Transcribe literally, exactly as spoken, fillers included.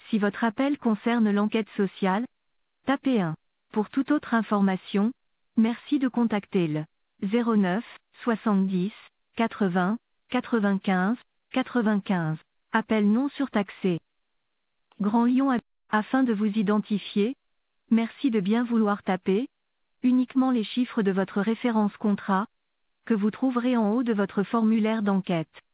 Si votre appel concerne l'enquête sociale, tapez un. Pour toute autre information, merci de contacter le zéro neuf soixante-dix quatre-vingts quatre-vingt-quinze quatre-vingt-quinze. Appel non surtaxé. Grand Lyon. Afin de vous identifier, merci de bien vouloir taper uniquement les chiffres de votre référence contrat, que vous trouverez en haut de votre formulaire d'enquête.